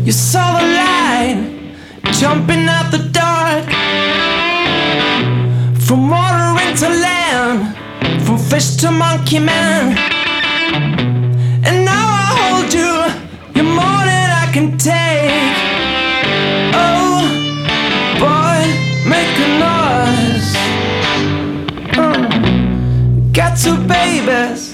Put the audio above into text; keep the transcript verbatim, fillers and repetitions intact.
You saw the light jumping out the dark, from water into land, from fish to monkey man. And now I hold you, you're more than I can take. Oh, boy, make a noise. uh, Got two babies,